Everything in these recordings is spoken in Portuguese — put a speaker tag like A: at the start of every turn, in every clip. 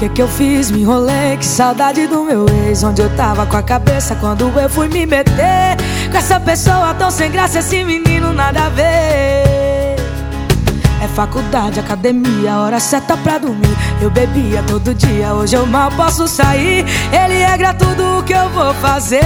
A: que eu fiz? Me enrolei, que saudade do meu ex. Onde eu tava com a cabeça quando eu fui me meter com essa pessoa tão sem graça, esse menino nada a ver. É faculdade, academia, hora certa pra dormir. Eu bebia todo dia, hoje eu mal posso sair. Ele regra tudo o que eu vou fazer.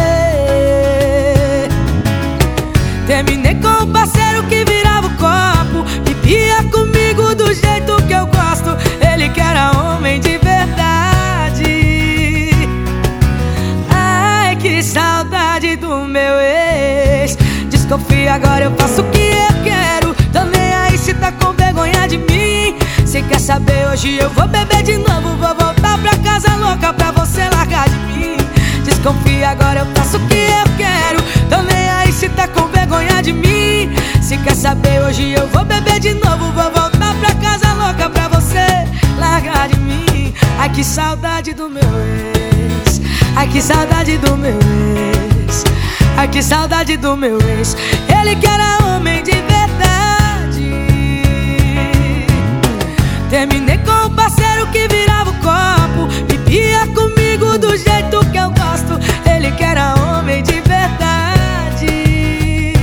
A: Terminei com um parceiro que virava o copo, vivia comigo do jeito que eu gosto. Ele que era homem de verdade. Ai, que saudade do meu ex. Desconfia, agora eu faço o que eu quero. Tô nem aí se tá com vergonha de mim. Se quer saber, hoje eu vou beber de novo. Vou voltar pra casa louca pra você largar de mim. Desconfia, agora eu faço o que eu quero. Tô nem aí se tá com vergonha de mim. Se quer saber, hoje eu vou beber de novo. Vou voltar pra casa louca pra você largar de mim. Ai, que saudade do meu ex. Ai, que saudade do meu ex. Ai, que saudade do meu ex. Ele que era homem de verdade. Terminei com um parceiro que virava o copo, vivia comigo do jeito que eu gosto. Ele que era homem de verdade.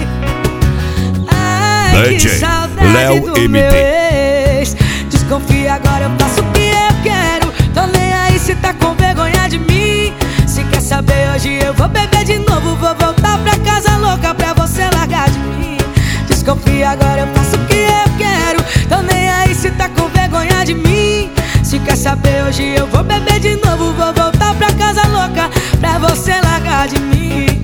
A: Ai, que saudade do meu ex. Desconfia, agora eu faço o que eu quero. Tô nem aí se tá com vergonha de mim. Se quer saber, hoje eu vou beber de novo. Vou voltar pra casa louca pra você largar de mim. Desconfia, agora eu faço o que eu quero. Tô nem aí se tá com vergonha de mim. Se quer saber, hoje eu vou beber de novo. Vou voltar pra casa louca pra você largar de mim.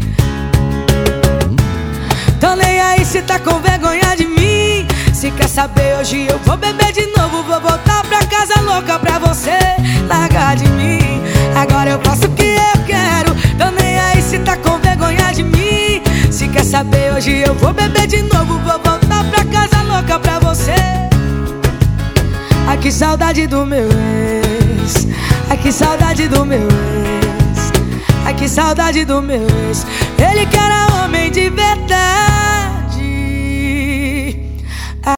A: Tô nem aí se tá com vergonha de mim. Se quer saber, hoje eu vou beber de novo. Vou voltar pra casa louca pra você largar de mim. Agora eu faço o que eu quero. Tô nem aí se tá com vergonha de mim. Se quer saber, hoje eu vou beber de novo. Vou voltar pra casa louca pra você. Ai, que saudade do meu ex. Ai, que saudade do meu ex. Ai, que saudade do meu ex. Ele que era homem de verdade.